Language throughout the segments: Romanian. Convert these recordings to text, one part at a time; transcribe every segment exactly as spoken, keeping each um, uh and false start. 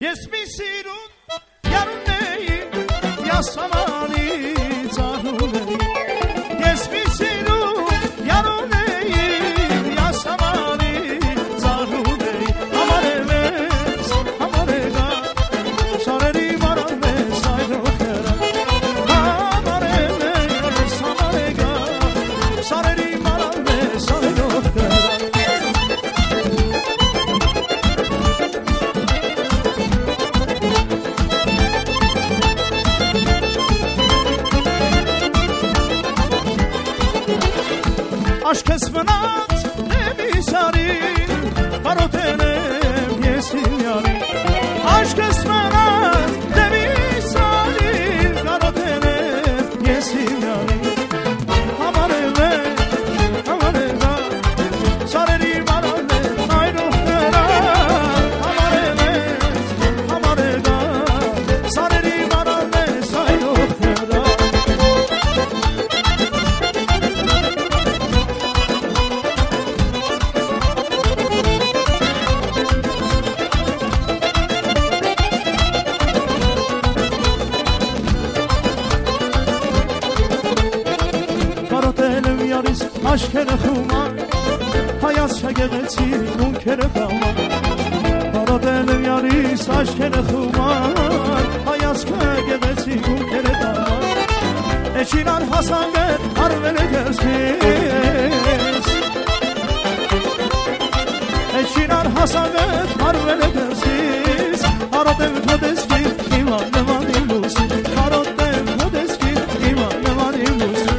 Ես մի սիրուն յարուն էի, յասամանի ծարուն էի, ես մի սիրուն յարուն էի, յասամանի ծարուն էի, համարել ես, համարել ես, սարերի մարալ ես այրով կերա, համարել ես, համարել ես, սարերի մարալ ես այրով կերա, Aşkes mınat devi sarin, barotenem yesin yarim. Aşkes mınat devi sarin, barotenem yesin yarim. Aman evde, aman evde, sareri marale, ayrı vera. Aman evde, aman evde, sareri marale, ayrı vera. Aşkere xuman, hayat şegedeti munkere daman. Paradelim yaris aşkere xuman, hayat şegedeti munkere daman. Eçinar Hasan ver arvele gezgiz. Eçinar Hasan ver arvele gezgiz. Aradem kodeski iman ne var ilusi. Aradem kodeski iman ne var ilusi.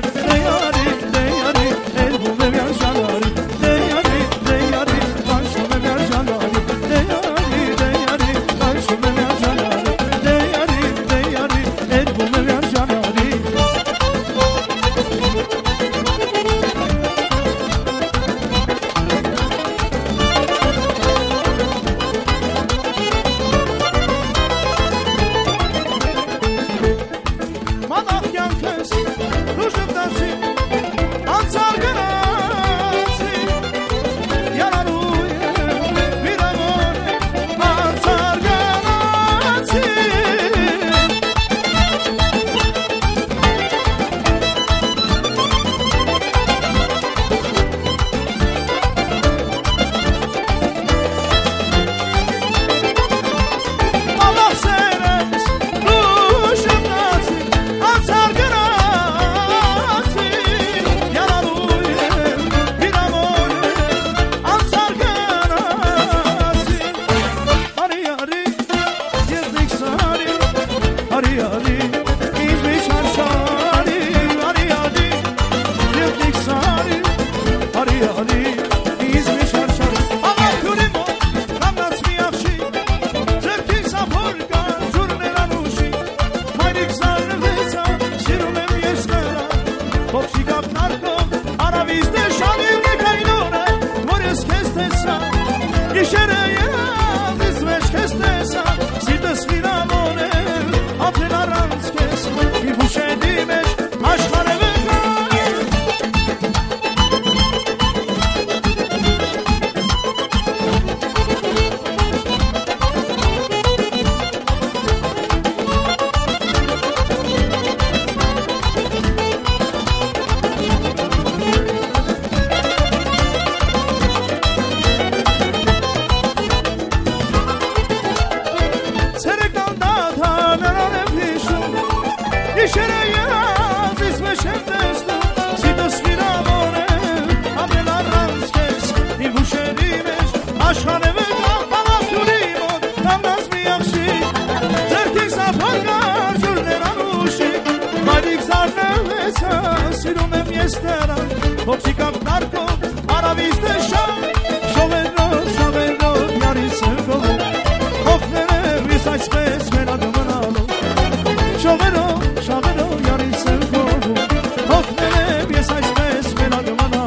Space